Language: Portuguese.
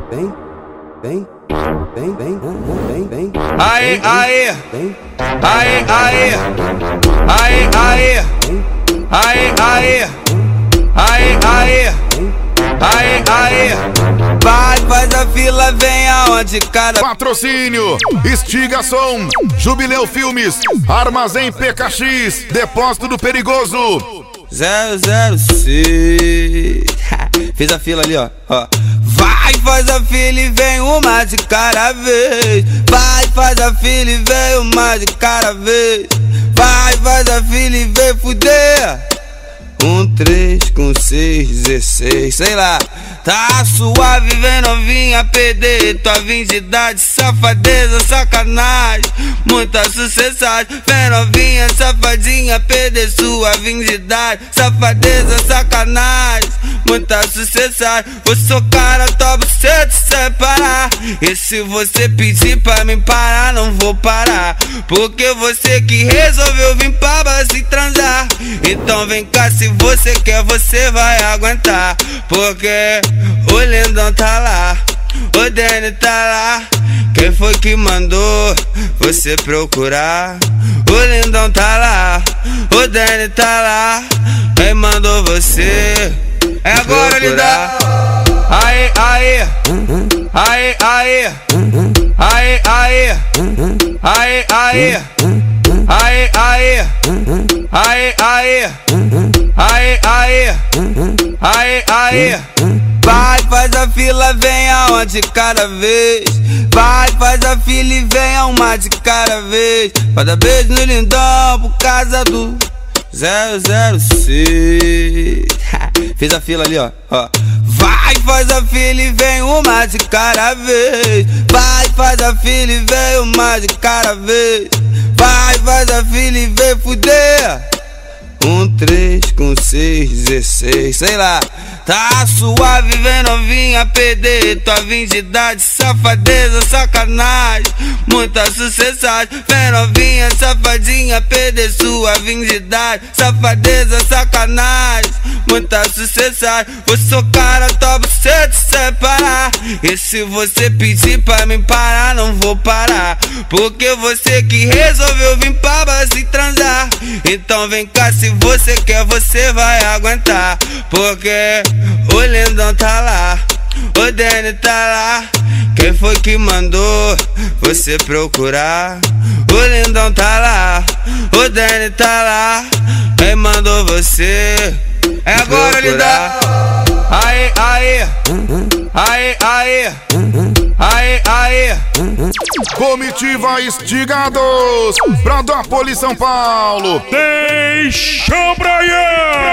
Aê, aê, aê, aê, aê, aê, aê, aê, aê, aê, aê, aê. Vai, faz a fila, vem aonde cada patrocínio, Estiga Som, Jubileu Filmes, Armazém PKX, Depósito do Perigoso 006. Fiz a fila ali, ó. Vai, faz a fila e vem uma de cada vez. Vai, faz a fila e vem uma de cada vez. Vai, faz a fila e vem fuder. 3 com 6, 16, sei lá. Tá suave, vem novinha perder tua virgindade. Safadeza, sacanagem, muita sucessagem. Vem novinha, safadinha, perder sua virgindade. Safadeza, sacanagem, muita sucessagem. Vou socar na tua buceta sem parar. E se você pedir pra mim parar, não vou parar. Porque você que resolveu vir pra base transar. Então vem cá, se você quer, você vai aguentar. Porque o lindão tá lá, o Danny tá lá. Quem foi que mandou você procurar? O lindão tá lá, o Danny tá lá. Quem mandou você? É agora, lindão. Aê, aê, aê, aê, aê, aê, aê, aê, aê, aê, aê, aê, aê, aê, aê, aê. Vai, faz a fila, vem aonde cada vez. Vai, faz a fila e vem a uma de cada vez. Vai dar beijo no lindão por causa do 006. Fiz a fila ali, ó. Vai, faz a fila e vem uma de cada vez. Vai, faz a fila e vem uma de cada vez. Vai, faz a fila e vem fuder. 3 com 6, 16, sei lá. Tá suave, vem novinha perder tua virgindade. Safadeza, sacanagem, muita sucessagem. Vem novinha, safadinha, perder sua virgindade. Safadeza, sacanagem, muita sucessagem. Vou socar na tua buceta sem parar. E se você pedir pra mim parar, não vou parar. Porque você que resolveu vir pra base transar. Então vem cá, se você quer, você vai aguentar. Porque o lindão tá lá, o Danny tá lá. Quem foi que mandou você procurar? O lindão tá lá, o Danny tá lá. Quem mandou você? É agora, lindão. Aê, aê, aê, aê, aê, aê. Comitiva Estigados, Bradópolis, São Paulo. Deixa, Brian!